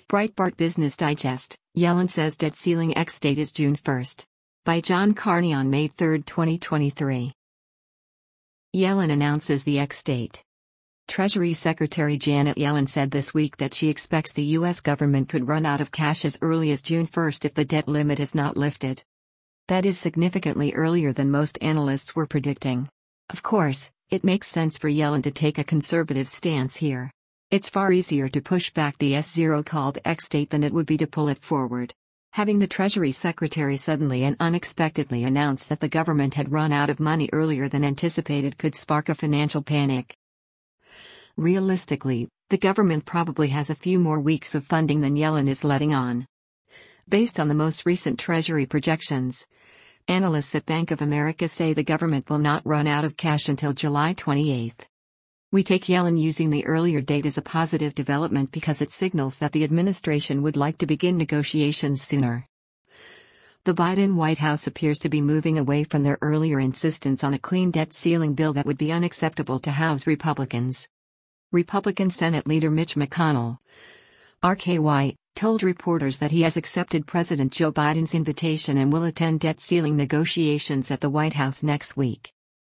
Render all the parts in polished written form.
Breitbart Business Digest, Yellen says debt ceiling ex-date is June 1st. By John Carney on May 3, 2023. Yellen announces the ex-date. Treasury Secretary Janet Yellen said this week that she expects the U.S. government could run out of cash as early as June 1st if the debt limit is not lifted. That is significantly earlier than most analysts were predicting. Of course, it makes sense for Yellen to take a conservative stance here. It's far easier to push back the so-called ex-date than it would be to pull it forward. Having the Treasury Secretary suddenly and unexpectedly announce that the government had run out of money earlier than anticipated could spark a financial panic. Realistically, the government probably has a few more weeks of funding than Yellen is letting on. Based on the most recent Treasury projections, analysts at Bank of America say the government will not run out of cash until July 28. We take Yellen using the earlier date as a positive development because it signals that the administration would like to begin negotiations sooner. The Biden White House appears to be moving away from their earlier insistence on a clean debt ceiling bill that would be unacceptable to House Republicans. Republican Senate Leader Mitch McConnell, RKY, told reporters that he has accepted President Joe Biden's invitation and will attend debt ceiling negotiations at the White House next week.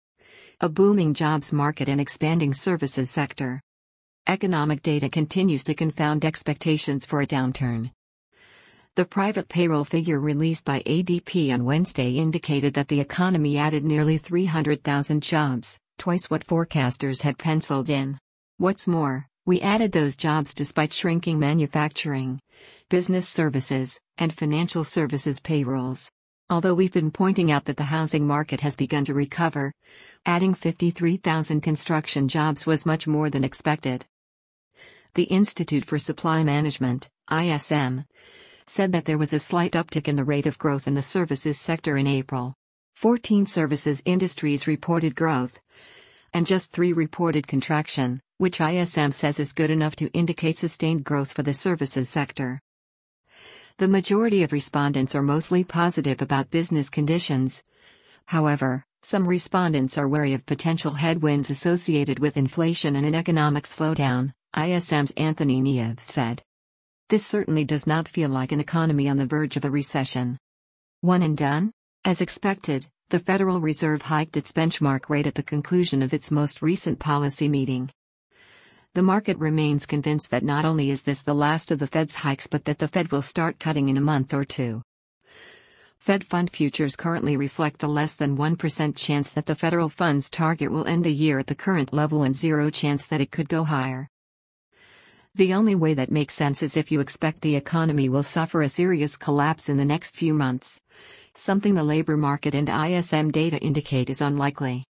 A booming jobs market and expanding services sector. Economic data continues to confound expectations for a downturn. The private payroll figure released by ADP on Wednesday indicated that the economy added nearly 300,000 jobs, twice what forecasters had penciled in. What's more, we added those jobs despite shrinking manufacturing, business services, and financial services payrolls. Although we've been pointing out that the housing market has begun to recover, adding 53,000 construction jobs was much more than expected. The Institute for Supply Management, ISM, said that there was a slight uptick in the rate of growth in the services sector in April. 14 services industries reported growth, and just 3 reported contraction, which ISM says is good enough to indicate sustained growth for the services sector. The majority of respondents are mostly positive about business conditions. However, some respondents are wary of potential headwinds associated with inflation and an economic slowdown, ISM's Anthony Nieves said. This certainly does not feel like an economy on the verge of a recession. One and done? As expected, the Federal Reserve hiked its benchmark rate at the conclusion of its most recent policy meeting. The market remains convinced that not only is this the last of the Fed's hikes but that the Fed will start cutting in a month or two. Fed fund futures currently reflect a less than 1% chance that the federal funds target will end the year at the current level and 0% chance that it could go higher. The only way that makes sense is if you expect the economy will suffer a serious collapse in the next few months, something the labor market and ISM data indicate is unlikely.